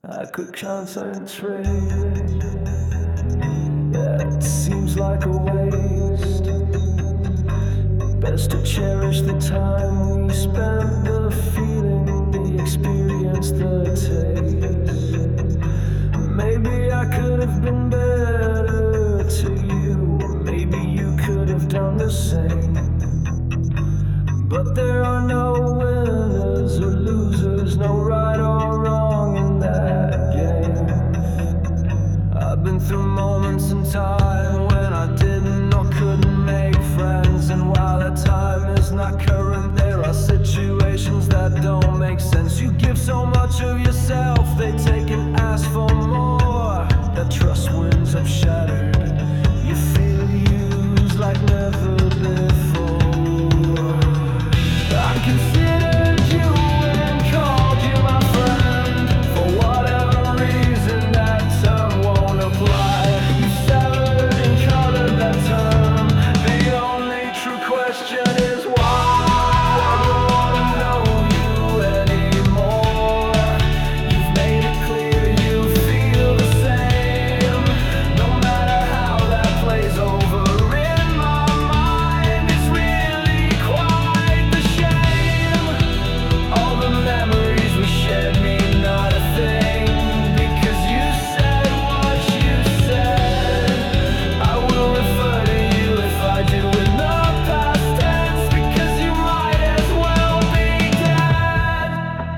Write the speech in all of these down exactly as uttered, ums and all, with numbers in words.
I could concentrate. Yeah, it seems like a waste. Best to cherish the time we spent, the feeling, the experience, the taste. Maybe I could have been better to you. Maybe you could have done the same. But there are no winners or losers, no right or wrong in that game. I've been through moments in time when I didn't or couldn't make friends, and while that time is not current, there are situations that don't make sense. You give so much of yourself, they take and ask for more. That trust winds up shattered. You feel used like never before. I considered you and called you my friend. For whatever reason, that term won't apply. You severed and colored that term. The only true question is why. I don't wanna know you anymore. You've made it clear you feel the same. No matter how that plays over in my mind, it's really quite the shame. All the memories we shared mean not a thing, because you said what you said. I will refer to you if I do in the past tense, because you might as well be dead.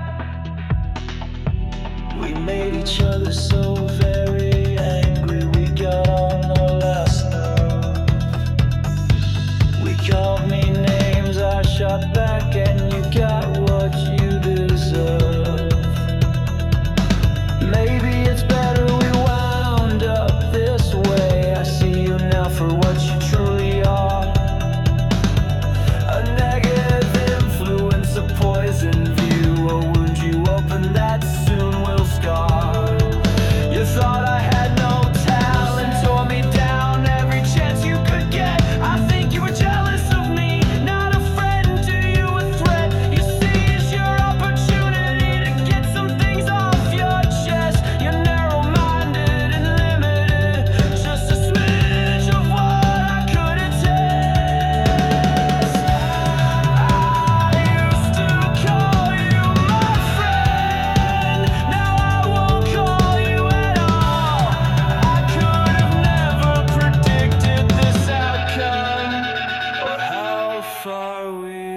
We made each other so very angry, we got on our last nerve. We called me names, I shot back, and you got what you deserve. Maybe it's better we wound up this way. I see you now for what you truly are. A negative influence, a poison view, a wound you open that soon will scar. You thought I had no talent, tore me down every chance you could get. I think you were jealous of me, not a friend to you, a threat. You seized your opportunity to get some things off your chest. You're narrow-minded and limited, just a smidge of what I couldn't test. I used to call you my friend, now I won't call you at all. I could have never predicted this outcome, or how far we